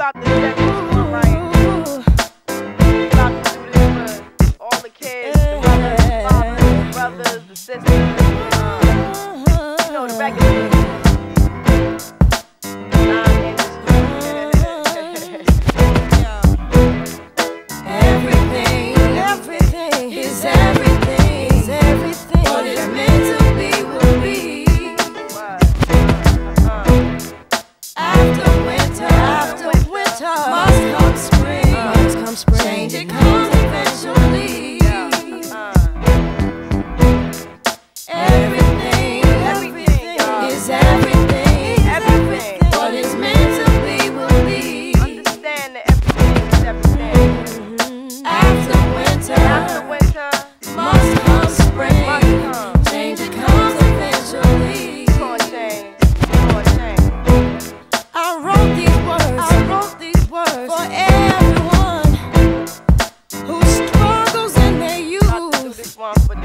about to set this one right. We about to do this for all the kids, the mothers, the fathers, the brothers, the sisters. You know the regular. Everything is everything. What is meant to be will be. After winter, must come spring. Change it comes eventually. Everything is everything. What is meant to be will be. Understand that everything is everything. After winter, must come spring. Change it comes eventually. I wrote these words for everyone who struggles in their youth,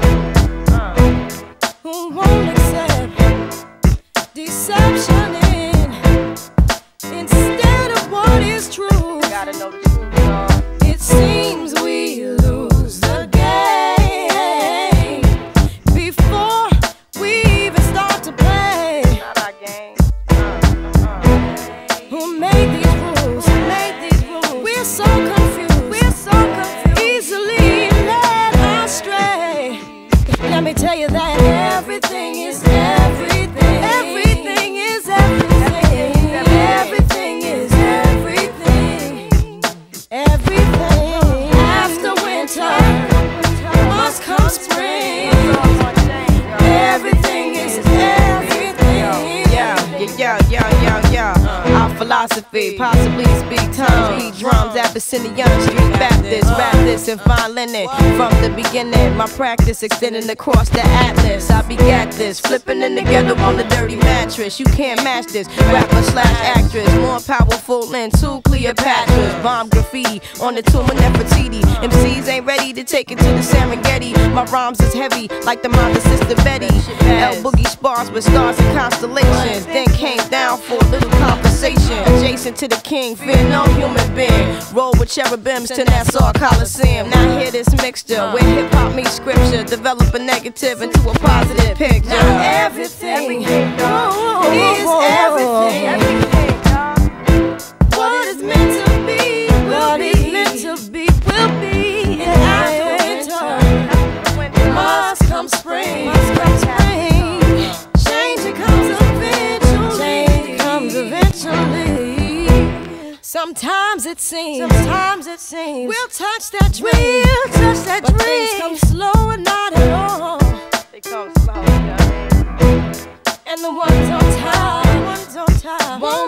who won't accept deception instead of what is true. Gotta know the truth, y'all. It seems we lose the game before we even start to play. Not our game. Who made these rules? We're so confused. Easily led astray. Let me tell you that everything is everything. Everything is everything. Everything is everything. Everything. After winter must come spring. Everything is everything. Yeah. Our philosophy, possibly speak tongues, beat drums, Abyssinian Street Baptist, rap this and fine linen. From the beginning, my practice extending across the atlas. I begat this, flipping in together on the dirty mattress. You can't match this, rapper / actress, more powerful than two Cleopatras. Bomb graffiti on the tomb of Nefertiti. MCs ain't ready to take it to the Serengeti. My rhymes is heavy like the mind of Sister Betty. L Boogie spars with stars and constellations. Then came down for a little conversation. Adjacent to the king, fear no human being. Roll with cherubims to Nassau Coliseum. Now hear this mixture where hip hop meets scripture. Develop a negative into a positive picture. Now everything is everything. What is meant to be will be. And after winter must come spring. Change it comes eventually. Sometimes it seems we'll touch that dream. But things come slow and not at all. They come slow, you know what I mean? And the ones on top won't